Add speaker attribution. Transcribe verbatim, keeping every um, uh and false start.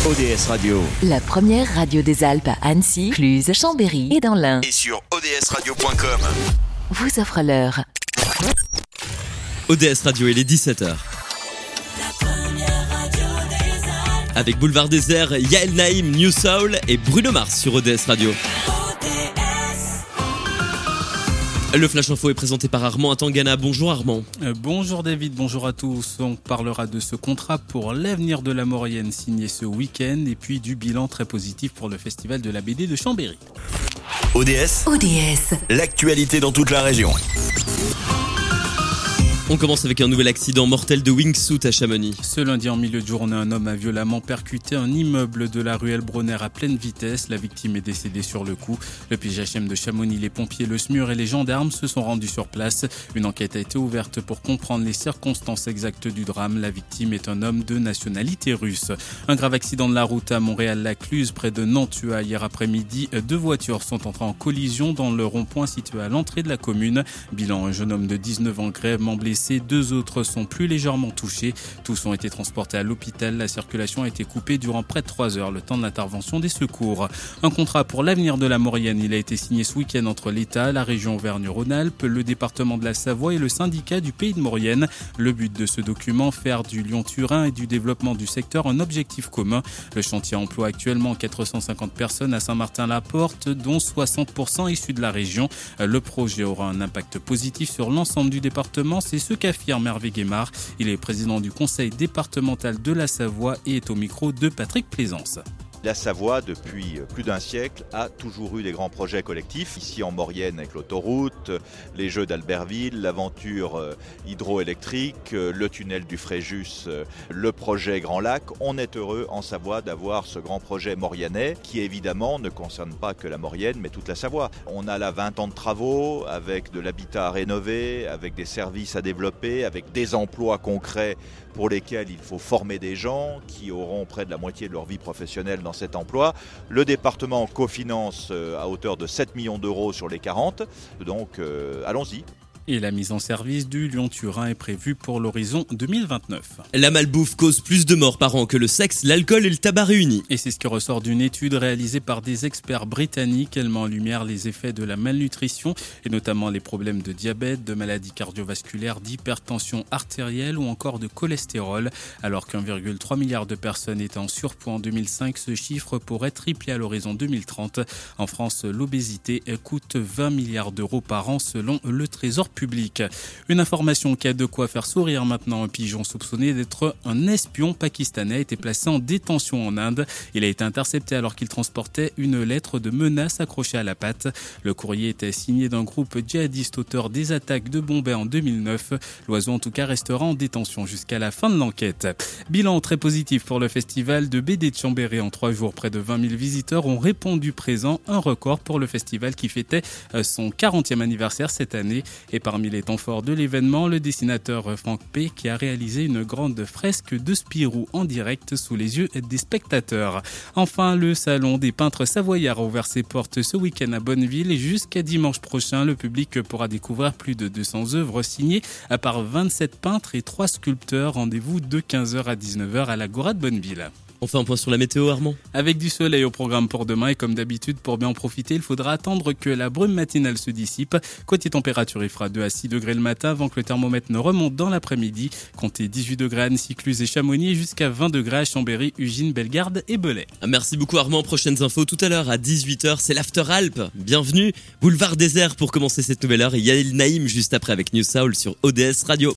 Speaker 1: O D S Radio.
Speaker 2: La première radio des Alpes à Annecy, Cluse, Chambéry et dans l'Ain.
Speaker 1: Et sur O D S radio point com.
Speaker 2: Vous offre l'heure.
Speaker 3: O D S Radio, il est dix-sept heures. Avec Boulevard Désert, Yael Naïm, New Soul et Bruno Mars sur O D S Radio. Le Flash Info est présenté par Armand Atangana. Bonjour Armand.
Speaker 4: Euh, bonjour David, bonjour à tous. On parlera de ce contrat pour l'avenir de la Maurienne signé ce week-end et puis du bilan très positif pour le festival de la B D de Chambéry.
Speaker 1: O D S,
Speaker 2: O D S,
Speaker 1: l'actualité dans toute la région.
Speaker 3: On commence avec un nouvel accident mortel de wingsuit à Chamonix.
Speaker 4: Ce lundi en milieu de journée, un homme a violemment percuté un immeuble de la rue Elbronner à pleine vitesse. La victime est décédée sur le coup. Le P J H M de Chamonix, les pompiers, le S M U R et les gendarmes se sont rendus sur place. Une enquête a été ouverte pour comprendre les circonstances exactes du drame. La victime est un homme de nationalité russe. Un grave accident de la route à Montréal-la-Cluse, près de Nantua. Hier après-midi, deux voitures sont entrées en collision dans le rond-point situé à l'entrée de la commune. Bilan, un jeune homme de dix-neuf ans grièvement blessé. Ces deux autres sont plus légèrement touchés. Tous ont été transportés à l'hôpital. La circulation a été coupée durant près de trois heures, le temps de l'intervention des secours. Un contrat pour l'avenir de la Maurienne. Il a été signé ce week-end entre l'État, la région Auvergne-Rhône-Alpes, le département de la Savoie et le syndicat du Pays de Maurienne. Le but de ce document, faire du Lyon-Turin et du développement du secteur un objectif commun. Le chantier emploie actuellement quatre cent cinquante personnes à Saint-Martin-la-Porte, dont soixante pour cent issus de la région. Le projet aura un impact positif sur l'ensemble du département. C'est ce qu'affirme Hervé Guémard. Il est président du conseil départemental de la Savoie et est au micro de Patrick Plaisance.
Speaker 5: La Savoie, depuis plus d'un siècle, a toujours eu des grands projets collectifs. Ici en Maurienne avec l'autoroute, les Jeux d'Albertville, l'aventure hydroélectrique, le tunnel du Fréjus, le projet Grand Lac. On est heureux en Savoie d'avoir ce grand projet mauriennais qui évidemment ne concerne pas que la Maurienne mais toute la Savoie. On a là vingt ans de travaux avec de l'habitat à rénover, avec des services à développer, avec des emplois concrets pour lesquels il faut former des gens qui auront près de la moitié de leur vie professionnelle dans cet emploi. Le département cofinance à hauteur de sept millions d'euros sur les quarante, donc euh, allons-y.
Speaker 4: Et la mise en service du Lyon-Turin est prévue pour l'horizon deux mille vingt-neuf.
Speaker 3: La malbouffe cause plus de morts par an que le sexe, l'alcool et le tabac réunis.
Speaker 4: Et c'est ce qui ressort d'une étude réalisée par des experts britanniques. Elle met en lumière les effets de la malnutrition et notamment les problèmes de diabète, de maladies cardiovasculaires, d'hypertension artérielle ou encore de cholestérol. Alors qu'un virgule trois milliard de personnes étaient en surpoids en deux mille cinq, ce chiffre pourrait tripler à l'horizon deux mille trente. En France, l'obésité coûte vingt milliards d'euros par an selon le Trésor public. Une information qui a de quoi faire sourire maintenant. Un pigeon soupçonné d'être un espion pakistanais a été placé en détention en Inde. Il a été intercepté alors qu'il transportait une lettre de menace accrochée à la patte. Le courrier était signé d'un groupe djihadiste auteur des attaques de Bombay en deux mille neuf. L'oiseau en tout cas restera en détention jusqu'à la fin de l'enquête. Bilan très positif pour le festival de B D de Chambéry. En trois jours, près de vingt mille visiteurs ont répondu présent. Un record pour le festival qui fêtait son quarantième anniversaire cette année. Et parmi les temps forts de l'événement, le dessinateur Franck P. qui a réalisé une grande fresque de Spirou en direct sous les yeux des spectateurs. Enfin, le salon des peintres savoyards a ouvert ses portes ce week-end à Bonneville et jusqu'à dimanche prochain, le public pourra découvrir plus de deux cents œuvres signées par vingt-sept peintres et trois sculpteurs. Rendez-vous de quinze heures à dix-neuf heures à l'Agora de Bonneville.
Speaker 3: On fait un point sur la météo, Armand.
Speaker 4: Avec du soleil au programme pour demain et comme d'habitude, pour bien en profiter, il faudra attendre que la brume matinale se dissipe. Côté température, il fera deux à six degrés le matin avant que le thermomètre ne remonte dans l'après-midi. Comptez dix-huit degrés à Annecy, Cluse et Chamonix et jusqu'à vingt degrés à Chambéry, Ugine, Bellegarde et Belay.
Speaker 3: Merci beaucoup Armand. Prochaines infos tout à l'heure à dix-huit heures, c'est l'After Alpes. Bienvenue. Boulevard Désert pour commencer cette nouvelle heure et Yael Naïm juste après avec New Soul sur O D S Radio.